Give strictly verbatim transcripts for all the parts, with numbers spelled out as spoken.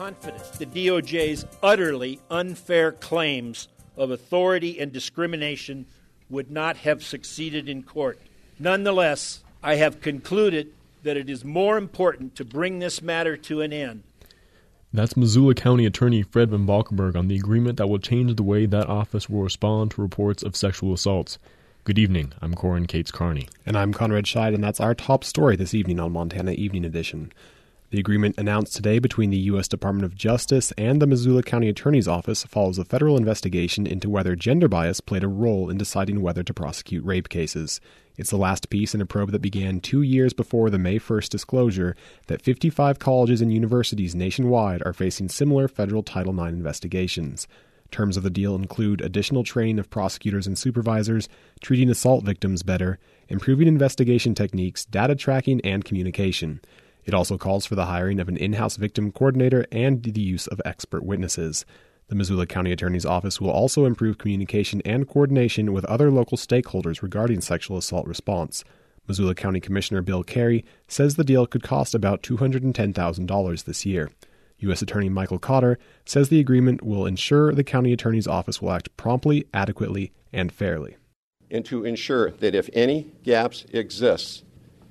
confident the D O J's utterly unfair claims of authority and discrimination would not have succeeded in court. Nonetheless, I have concluded that it is more important to bring this matter to an end. That's Missoula County Attorney Fred Van Valkenburg on the agreement that will change the way that office will respond to reports of sexual assaults. Good evening. I'm Corin Cates-Carney. And I'm Conrad Scheid, and that's our top story this evening on Montana Evening Edition. The agreement announced today between the U S Department of Justice and the Missoula County Attorney's Office follows a federal investigation into whether gender bias played a role in deciding whether to prosecute rape cases. It's the last piece in a probe that began two years before the May first disclosure that fifty-five colleges and universities nationwide are facing similar federal Title nine investigations. Terms of the deal include additional training of prosecutors and supervisors, treating assault victims better, improving investigation techniques, data tracking, and communication. It also calls for the hiring of an in-house victim coordinator and the use of expert witnesses. The Missoula County Attorney's Office will also improve communication and coordination with other local stakeholders regarding sexual assault response. Missoula County Commissioner Bill Carey says the deal could cost about two hundred ten thousand dollars this year. U S Attorney Michael Cotter says the agreement will ensure the County Attorney's Office will act promptly, adequately, and fairly. And to ensure that if any gaps exist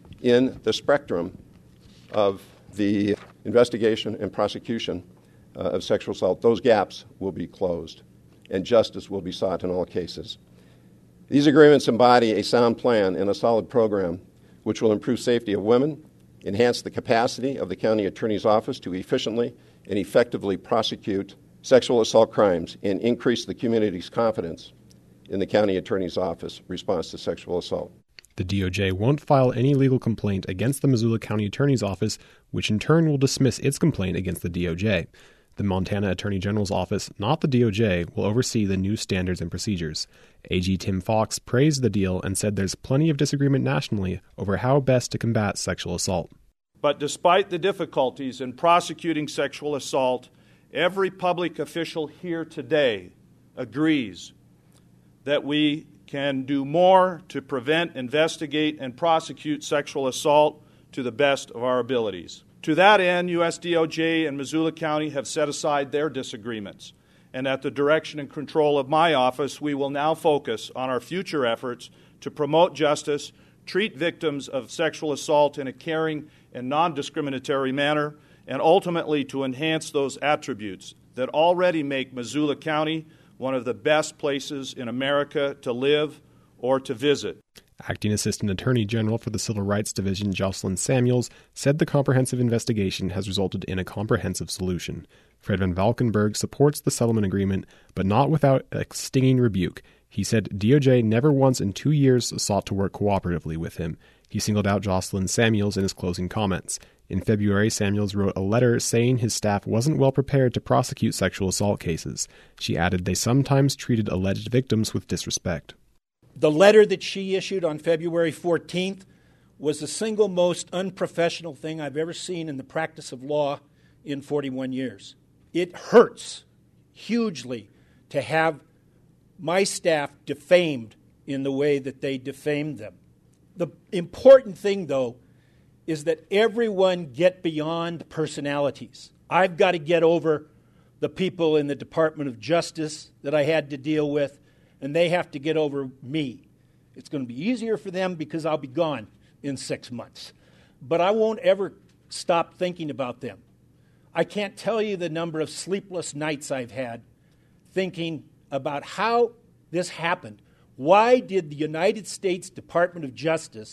in the spectrum of the investigation and prosecution uh, of sexual assault, those gaps will be closed and justice will be sought in all cases. These agreements embody a sound plan and a solid program which will improve safety of women, enhance the capacity of the County Attorney's Office to efficiently and effectively prosecute sexual assault crimes, and increase the community's confidence in the County Attorney's Office response to sexual assault. The D O J won't file any legal complaint against the Missoula County Attorney's Office, which in turn will dismiss its complaint against the D O J. The Montana Attorney General's Office, not the D O J, will oversee the new standards and procedures. A G Tim Fox praised the deal and said there's plenty of disagreement nationally over how best to combat sexual assault. But despite the difficulties in prosecuting sexual assault, every public official here today agrees that we can do more to prevent, investigate, and prosecute sexual assault to the best of our abilities. To that end, U S D O J and Missoula County have set aside their disagreements, and at the direction and control of my office, we will now focus on our future efforts to promote justice, treat victims of sexual assault in a caring and non-discriminatory manner, and ultimately to enhance those attributes that already make Missoula County one of the best places in America to live or to visit. Acting Assistant Attorney General for the Civil Rights Division, Jocelyn Samuels, said the comprehensive investigation has resulted in a comprehensive solution. Fred Van Valkenburg supports the settlement agreement, but not without a stinging rebuke. He said D O J never once in two years sought to work cooperatively with him. He singled out Jocelyn Samuels in his closing comments. In February, Samuels wrote a letter saying his staff wasn't well prepared to prosecute sexual assault cases. She added they sometimes treated alleged victims with disrespect. The letter that she issued on February fourteenth was the single most unprofessional thing I've ever seen in the practice of law in forty-one years. It hurts hugely to have my staff defamed in the way that they defamed them. The important thing, though, is that everyone get beyond personalities. I've got to get over the people in the Department of Justice that I had to deal with, and they have to get over me. It's going to be easier for them because I'll be gone in six months. But I won't ever stop thinking about them. I can't tell you the number of sleepless nights I've had thinking about how this happened. Why did the United States Department of Justice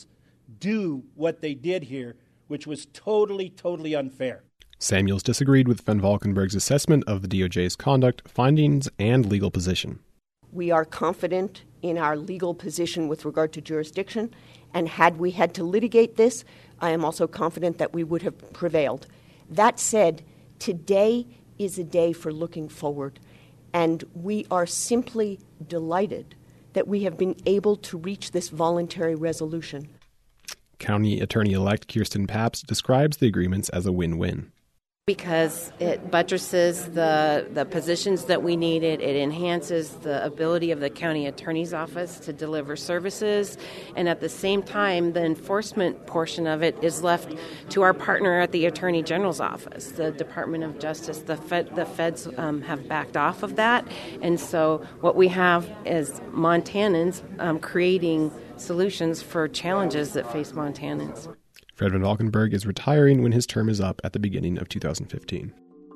do what they did here, which was totally, totally unfair? Samuels disagreed with Van Valkenburg's assessment of the D O J's conduct, findings, and legal position. We are confident in our legal position with regard to jurisdiction, and had we had to litigate this, I am also confident that we would have prevailed. That said, today is a day for looking forward, and we are simply delighted that we have been able to reach this voluntary resolution. County Attorney-elect Kirsten Pabst describes the agreements as a win-win. Because it buttresses the, the positions that we needed. It enhances the ability of the county attorney's office to deliver services. And at the same time, the enforcement portion of it is left to our partner at the Attorney General's office, the Department of Justice. The, Fed, the feds um, have backed off of that. And so what we have is Montanans um, creating solutions for challenges that face Montanans. Fred Van Valkenburg is retiring when his term is up at the beginning of two thousand fifteen.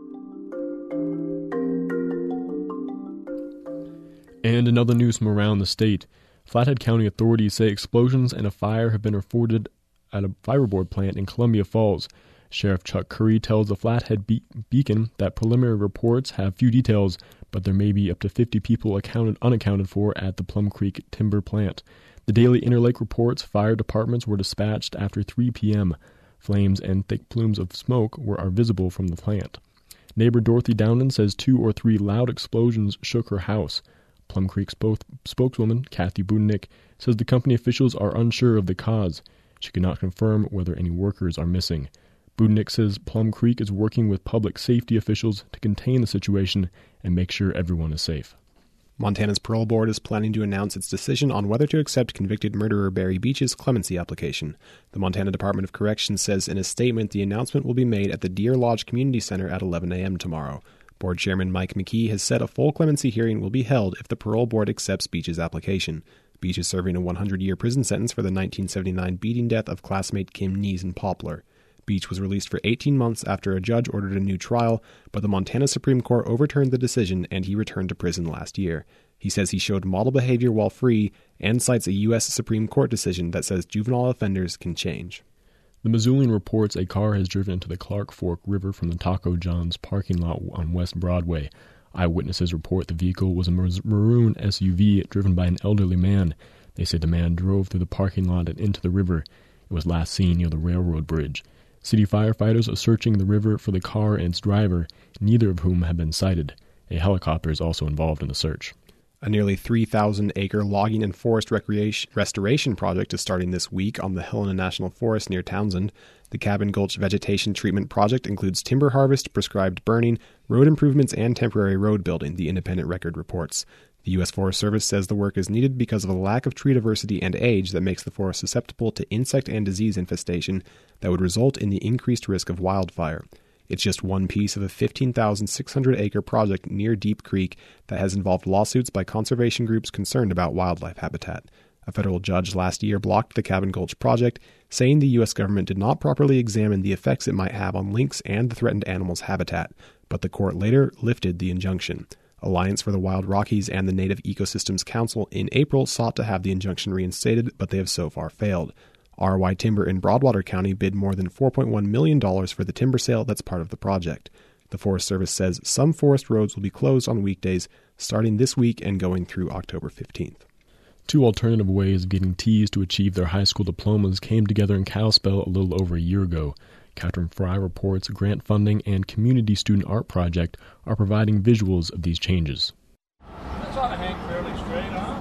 And another news from around the state. Flathead County authorities say explosions and a fire have been reported at a fiberboard plant in Columbia Falls. Sheriff Chuck Curry tells the Flathead Be- Beacon that preliminary reports have few details, but there may be up to fifty people accounted unaccounted for at the Plum Creek timber plant. The Daily Interlake reports fire departments were dispatched after three p.m. Flames and thick plumes of smoke were are visible from the plant. Neighbor Dorothy Dowden says two or three loud explosions shook her house. Plum Creek's spokeswoman, Kathy Budnick, says the company officials are unsure of the cause. She cannot confirm whether any workers are missing. Budnick says Plum Creek is working with public safety officials to contain the situation and make sure everyone is safe. Montana's parole board is planning to announce its decision on whether to accept convicted murderer Barry Beach's clemency application. The Montana Department of Corrections says in a statement the announcement will be made at the Deer Lodge Community Center at eleven a.m. tomorrow. Board Chairman Mike McKee has said a full clemency hearing will be held if the parole board accepts Beach's application. Beach is serving a one hundred year prison sentence for the nineteen seventy-nine beating death of classmate Kim Nees in Poplar. Beach was released for eighteen months after a judge ordered a new trial, but the Montana Supreme Court overturned the decision and he returned to prison last year. He says he showed model behavior while free and cites a U S Supreme Court decision that says juvenile offenders can change. The Missoulian reports a car has driven into the Clark Fork River from the Taco John's parking lot on West Broadway. Eyewitnesses report the vehicle was a maroon S U V driven by an elderly man. They say the man drove through the parking lot and into the river. It was last seen near the railroad bridge. City firefighters are searching the river for the car and its driver, neither of whom have been sighted. A helicopter is also involved in the search. A nearly three thousand acre logging and forest recreation restoration project is starting this week on the Helena National Forest near Townsend. The Cabin Gulch Vegetation Treatment Project includes timber harvest, prescribed burning, road improvements, and temporary road building, the Independent Record reports. The U S Forest Service says the work is needed because of a lack of tree diversity and age that makes the forest susceptible to insect and disease infestation that would result in the increased risk of wildfire. It's just one piece of a fifteen thousand six hundred acre project near Deep Creek that has involved lawsuits by conservation groups concerned about wildlife habitat. A federal judge last year blocked the Cabin Gulch project, saying the U S government did not properly examine the effects it might have on lynx and the threatened animal's habitat, but the court later lifted the injunction. Alliance for the Wild Rockies and the Native Ecosystems Council in April sought to have the injunction reinstated, but they have so far failed. R Y Timber in Broadwater County bid more than four point one million dollars for the timber sale that's part of the project. The Forest Service says some forest roads will be closed on weekdays starting this week and going through October fifteenth. Two alternative ways of getting T's to achieve their high school diplomas came together in Kalispell a little over a year ago. Catherine Fry reports grant funding and community student art project are providing visuals of these changes. This ought to hang fairly straight, huh?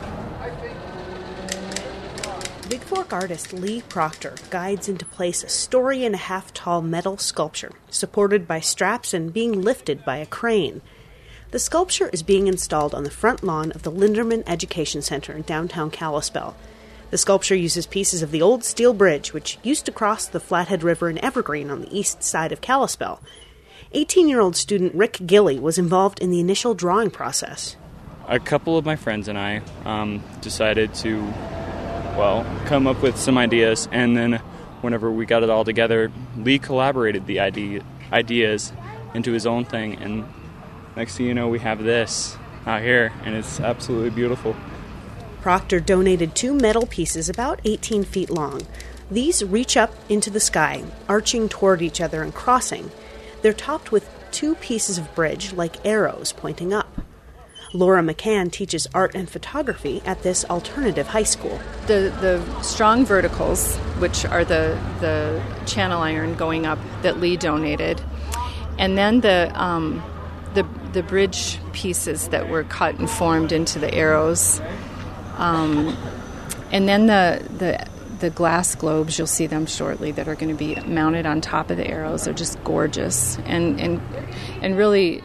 Big Fork artist Lee Proctor guides into place a story and a half tall metal sculpture, supported by straps and being lifted by a crane. The sculpture is being installed on the front lawn of the Linderman Education Center in downtown Kalispell. The sculpture uses pieces of the old steel bridge, which used to cross the Flathead River in Evergreen on the east side of Kalispell. eighteen-year-old student Rick Gilly was involved in the initial drawing process. A couple of my friends and I um, decided to, well, come up with some ideas, and then whenever we got it all together, Lee collaborated the idea, ideas into his own thing, and next thing you know, we have this out here, and it's absolutely beautiful. Proctor donated two metal pieces about eighteen feet long. These reach up into the sky, arching toward each other and crossing. They're topped with two pieces of bridge like arrows pointing up. Laura McCann teaches art and photography at this alternative high school. The the strong verticals, which are the, the channel iron going up that Lee donated, and then the um, the the bridge pieces that were cut and formed into the arrows. Um, and then the, the the glass globes, you'll see them shortly, that are going to be mounted on top of the arrows, are just gorgeous and and and really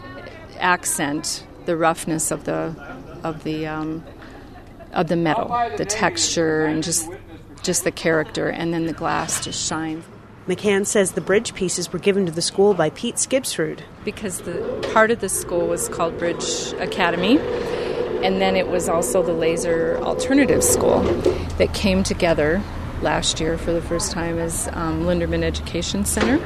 accent the roughness of the of the um, of the metal, the texture, and just just the character, and then the glass just shines. McCann says the bridge pieces were given to the school by Pete Skibsrud. Because the part of the school was called Bridge Academy, and then it was also the Laser Alternative School that came together last year for the first time as um, Linderman Education Center.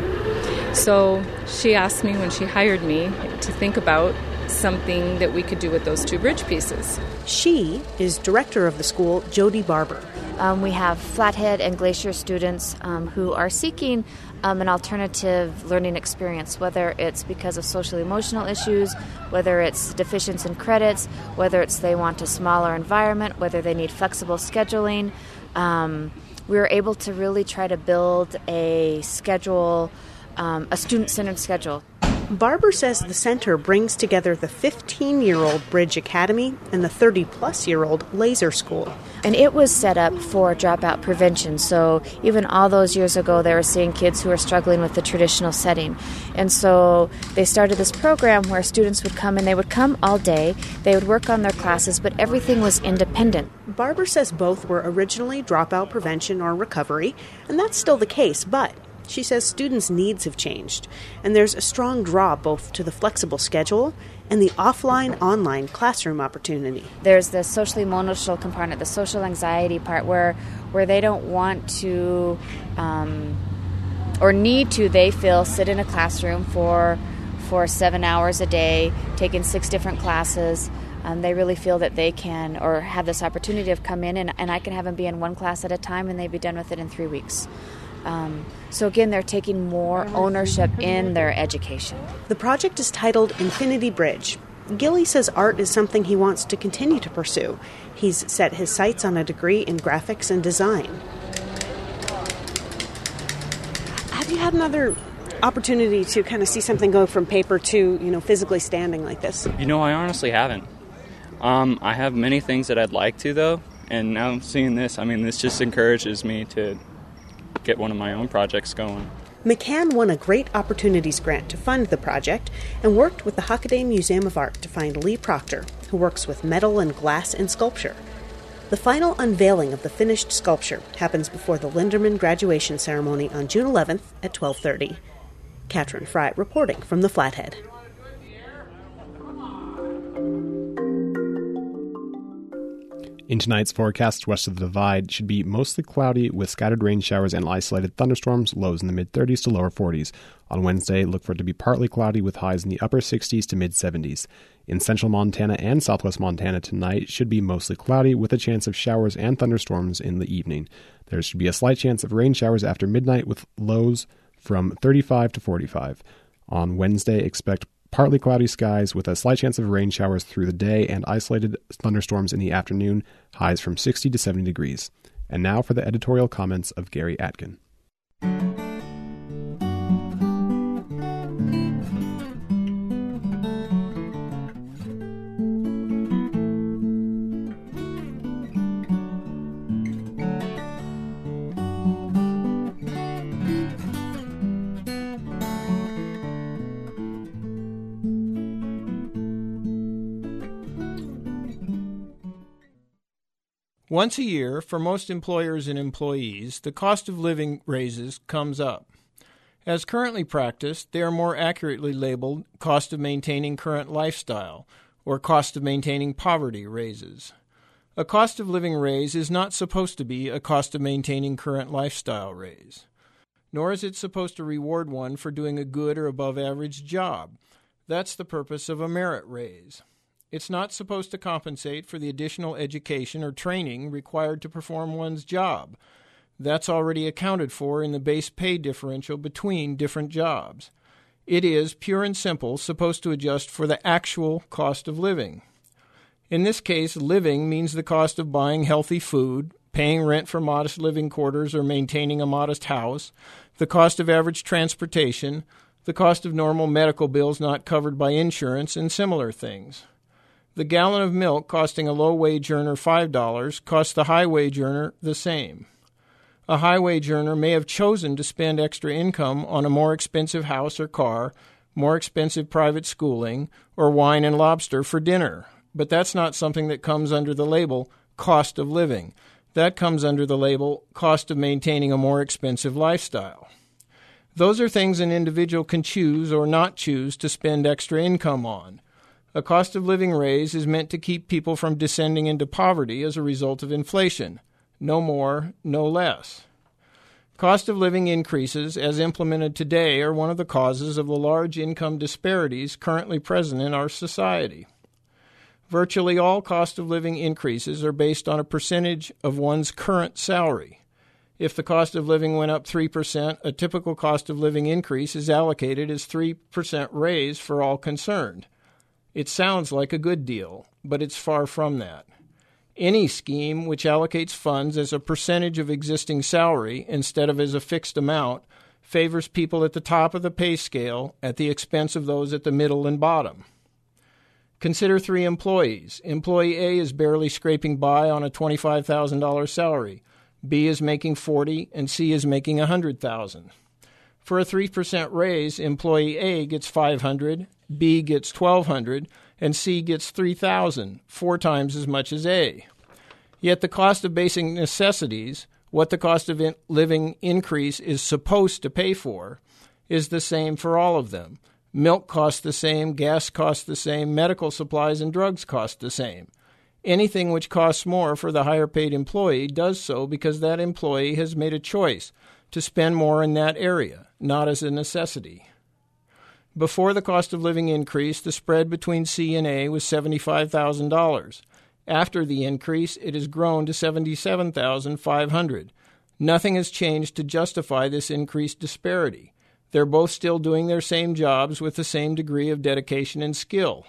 So she asked me when she hired me to think about something that we could do with those two bridge pieces. She is director of the school, Jody Barber. Um, we have Flathead and Glacier students um, who are seeking um, an alternative learning experience, whether it's because of social emotional issues, whether it's deficiency in credits, whether it's they want a smaller environment, whether they need flexible scheduling. Um, we were able to really try to build a schedule, um, a student-centered schedule. Barber says the center brings together the fifteen-year-old Bridge Academy and the thirty-plus-year-old Laser School. And it was set up for dropout prevention. So even all those years ago, they were seeing kids who were struggling with the traditional setting. And so they started this program where students would come, and they would come all day. They would work on their classes, but everything was independent. Barber says both were originally dropout prevention or recovery, and that's still the case, but she says students' needs have changed, and there's a strong draw both to the flexible schedule and the offline-online classroom opportunity. There's the social emotional component, the social anxiety part, where where they don't want to um, or need to, they feel, sit in a classroom for for seven hours a day, taking six different classes. Um, they really feel that they can, or have this opportunity to come in, and, and I can have them be in one class at a time, and they'd be done with it in three weeks. Um, so again, they're taking more ownership in their education. The project is titled Infinity Bridge. Gilly says art is something he wants to continue to pursue. He's set his sights on a degree in graphics and design. Have you had another opportunity to kind of see something go from paper to, you know, physically standing like this? You know, I honestly haven't. Um, I have many things that I'd like to, though, and now seeing this, I mean, this just encourages me to get one of my own projects going. McCann won a Great Opportunities grant to fund the project and worked with the Hockaday Museum of Art to find Lee Proctor, who works with metal and glass and sculpture. The final unveiling of the finished sculpture happens before the Linderman graduation ceremony on June eleventh at twelve thirty. Katrin Fry reporting from the Flathead. In tonight's forecast, west of the Divide should be mostly cloudy with scattered rain showers and isolated thunderstorms, lows in the mid-thirties to lower forties. On Wednesday, look for it to be partly cloudy with highs in the upper sixties to mid-seventies. In central Montana and southwest Montana tonight should be mostly cloudy with a chance of showers and thunderstorms in the evening. There should be a slight chance of rain showers after midnight with lows from thirty-five to forty-five. On Wednesday, expect partly cloudy skies with a slight chance of rain showers through the day and isolated thunderstorms in the afternoon, highs from sixty to seventy degrees. And now for the editorial comments of Gary Atkin. Once a year, for most employers and employees, the cost of living raises comes up. As currently practiced, they are more accurately labeled cost of maintaining current lifestyle or cost of maintaining poverty raises. A cost of living raise is not supposed to be a cost of maintaining current lifestyle raise, nor is it supposed to reward one for doing a good or above average job. That's the purpose of a merit raise. It's not supposed to compensate for the additional education or training required to perform one's job. That's already accounted for in the base pay differential between different jobs. It is, pure and simple, supposed to adjust for the actual cost of living. In this case, living means the cost of buying healthy food, paying rent for modest living quarters or maintaining a modest house, the cost of average transportation, the cost of normal medical bills not covered by insurance, and similar things. The gallon of milk costing a low-wage earner five dollars costs the high-wage earner the same. A high-wage earner may have chosen to spend extra income on a more expensive house or car, more expensive private schooling, or wine and lobster for dinner. But that's not something that comes under the label cost of living. That comes under the label cost of maintaining a more expensive lifestyle. Those are things an individual can choose or not choose to spend extra income on. A cost of living raise is meant to keep people from descending into poverty as a result of inflation. No more, no less. Cost of living increases, as implemented today, are one of the causes of the large income disparities currently present in our society. Virtually all cost of living increases are based on a percentage of one's current salary. If the cost of living went up three percent, a typical cost of living increase is allocated as three percent raise for all concerned. It sounds like a good deal, but it's far from that. Any scheme which allocates funds as a percentage of existing salary instead of as a fixed amount favors people at the top of the pay scale at the expense of those at the middle and bottom. Consider three employees. Employee A is barely scraping by on a twenty-five thousand dollars salary. B is making forty thousand dollars and C is making one hundred thousand dollars. For a three percent raise, employee A gets five hundred dollars, B gets twelve hundred dollars, and C gets three thousand dollars, four times as much as A. Yet the cost of basic necessities, what the cost of in- living increase is supposed to pay for, is the same for all of them. Milk costs the same, gas costs the same, medical supplies and drugs cost the same. Anything which costs more for the higher-paid employee does so because that employee has made a choice to spend more in that area, not as a necessity. Before the cost of living increase, the spread between C and A was seventy-five thousand dollars. After the increase, it has grown to seventy-seven thousand five hundred dollars. Nothing has changed to justify this increased disparity. They're both still doing their same jobs with the same degree of dedication and skill.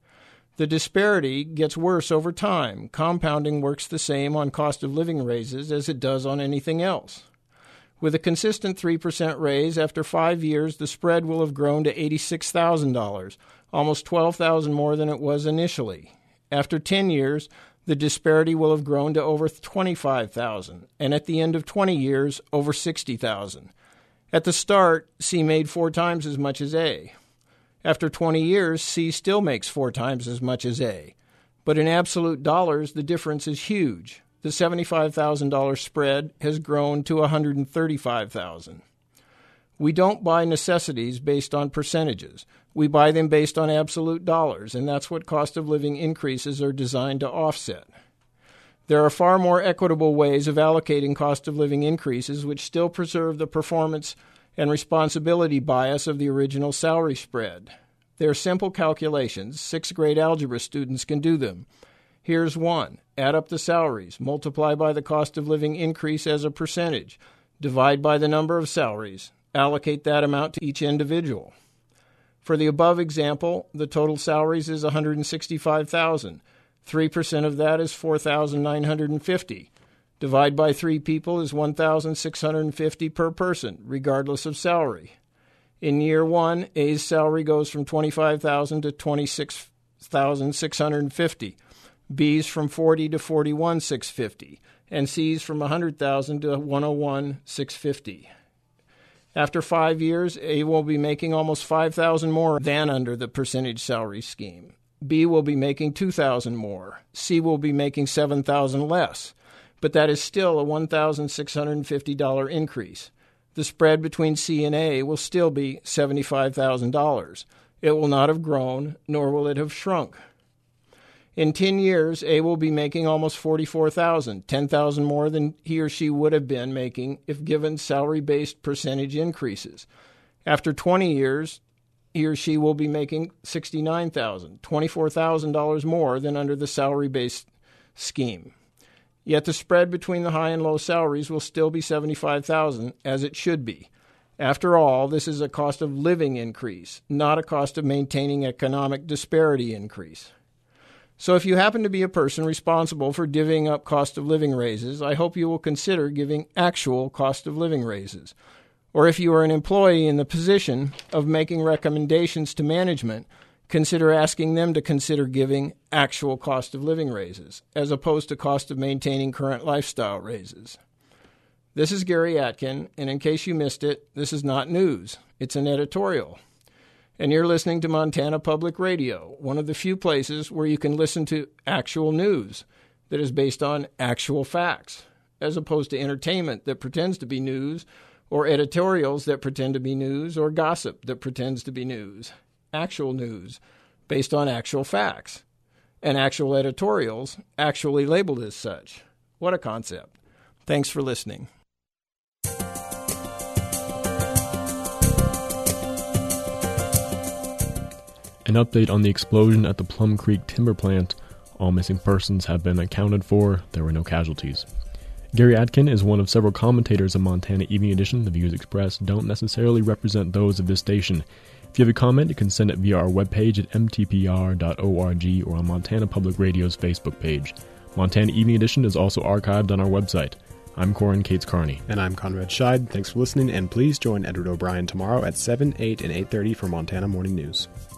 The disparity gets worse over time. Compounding works the same on cost of living raises as it does on anything else. With a consistent three percent raise, after five years, the spread will have grown to eighty-six thousand dollars, almost twelve thousand dollars more than it was initially. After ten years, the disparity will have grown to over twenty-five thousand dollars, and at the end of twenty years, over sixty thousand dollars. At the start, C made four times as much as A. After twenty years, C still makes four times as much as A. But in absolute dollars, the difference is huge. The seventy-five thousand dollars spread has grown to one hundred thirty-five thousand dollars. We don't buy necessities based on percentages. We buy them based on absolute dollars, and that's what cost of living increases are designed to offset. There are far more equitable ways of allocating cost of living increases which still preserve the performance and responsibility bias of the original salary spread. They're simple calculations. Sixth grade algebra students can do them. Here's one. Add up the salaries, multiply by the cost of living increase as a percentage, divide by the number of salaries, allocate that amount to each individual. For the above example, the total salaries is one hundred sixty-five thousand dollars. three percent of that is four thousand nine hundred fifty dollars. Divide by three people is one thousand six hundred fifty dollars per person, regardless of salary. In year one, A's salary goes from twenty-five thousand dollars to twenty-six thousand six hundred fifty dollars, B's from forty thousand dollars to forty-one thousand six hundred fifty dollars, and C's from one hundred thousand dollars to one hundred one thousand six hundred fifty dollars. After five years, A will be making almost five thousand dollars more than under the percentage salary scheme. B will be making two thousand dollars more. C will be making seven thousand dollars less. But that is still a one thousand six hundred fifty dollars increase. The spread between C and A will still be seventy-five thousand dollars. It will not have grown, nor will it have shrunk. In ten years, A will be making almost forty-four thousand dollars, ten thousand dollars more than he or she would have been making if given salary-based percentage increases. After twenty years, he or she will be making sixty-nine thousand dollars, twenty-four thousand dollars more than under the salary-based scheme. Yet the spread between the high and low salaries will still be seventy-five thousand dollars, as it should be. After all, this is a cost of living increase, not a cost of maintaining economic disparity increase. So if you happen to be a person responsible for divvying up cost of living raises, I hope you will consider giving actual cost of living raises. Or if you are an employee in the position of making recommendations to management, consider asking them to consider giving actual cost of living raises, as opposed to cost of maintaining current lifestyle raises. This is Gary Atkin, and in case you missed it, this is not news. It's an editorial. And you're listening to Montana Public Radio, one of the few places where you can listen to actual news that is based on actual facts, as opposed to entertainment that pretends to be news, or editorials that pretend to be news, or gossip that pretends to be news. Actual news based on actual facts, and actual editorials actually labeled as such. What a concept. Thanks for listening. An update on the explosion at the Plum Creek timber plant. All missing persons have been accounted for. There were no casualties. Gary Atkin is one of several commentators of Montana Evening Edition. The views expressed don't necessarily represent those of this station. If you have a comment, you can send it via our webpage at m t p r dot org or on Montana Public Radio's Facebook page. Montana Evening Edition is also archived on our website. I'm Corin Cates Carney. And I'm Conrad Scheid. Thanks for listening, and please join Edward O'Brien tomorrow at seven, eight, and eight thirty for Montana Morning News.